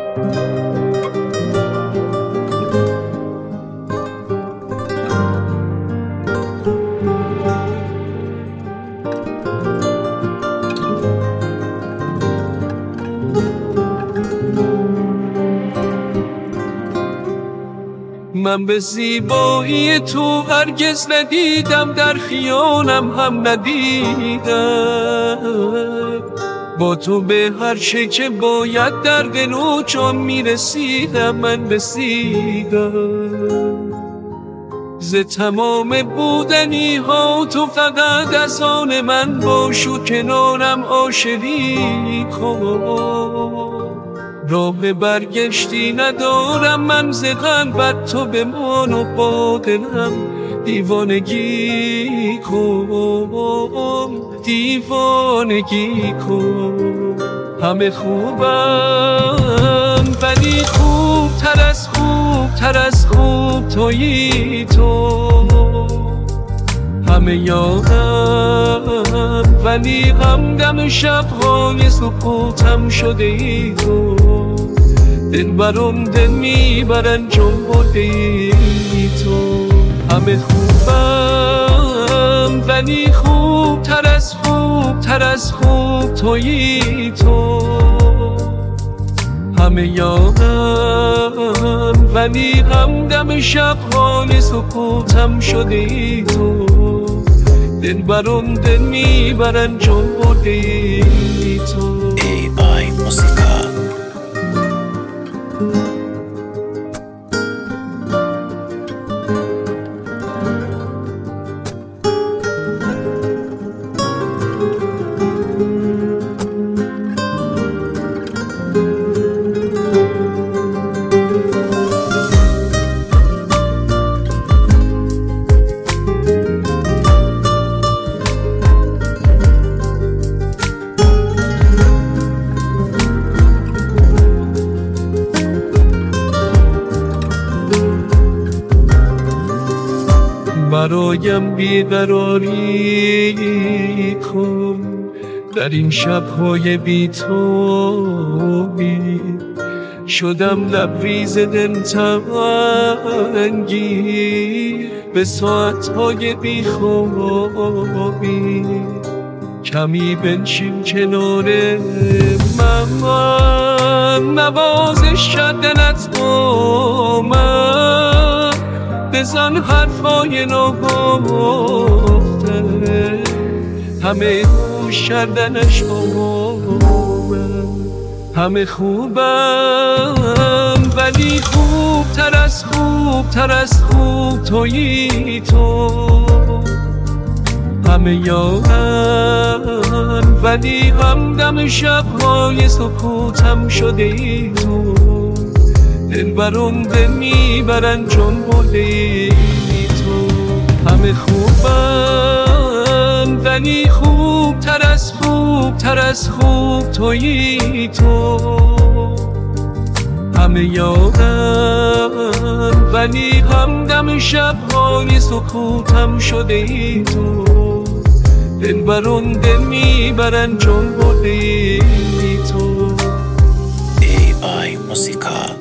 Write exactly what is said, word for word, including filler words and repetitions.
من به زیبایی تو هرگز ندیدم، در خیالم هم ندیدم. با تو به هر چه که باید در دل و جان میرسیدم، من رسیدم. ز تمام بودنی ها تو فقط از آن من باش و کنارم آشری کن. راه برگشتی ندارم من ز قلبت، تو بمان و با دلم دیوانگی کن، دیوانگی کن. همه خوبم ولی خوب تر از خوب تر از خوب تویی تو. همه یارم ولی همدم شب‌های سکوتم شده ای تو. دلبرم دل میبرن جنباده ای تو. همه خوبم ولی خوب تر از خوب تر از خوب تویی تو. همه یارم ولی همدم شب‌های سکوتم شده ای تو. دلبرم دل میبرن جنباده ای تو. ای آی موسیقا. برایم بیقراری کن در این شب‌های بی تویی. شدم لبریز دلتنگی به ساعت‌های بی خوابی. کمی بنشین کنار من، نوازش کردنت با من. بزن حرفای نگفته، همه گوش کردنش با من. همه خوبم ولی خوب تر از خوب تر از خوب تویی تو. همه یارم ولی همدم شب‌های سکوتم شده ای تو. دلبرم دل میبرن جنباده ای تو. همه خوبم ولی خوب تر از خوب تر از خوب تویی تو. همه یارم ولی همدم شب‌های سکوتم شده ای تو. دلبرم دل میبرن جنباده ای تو. ای آی موسیقا.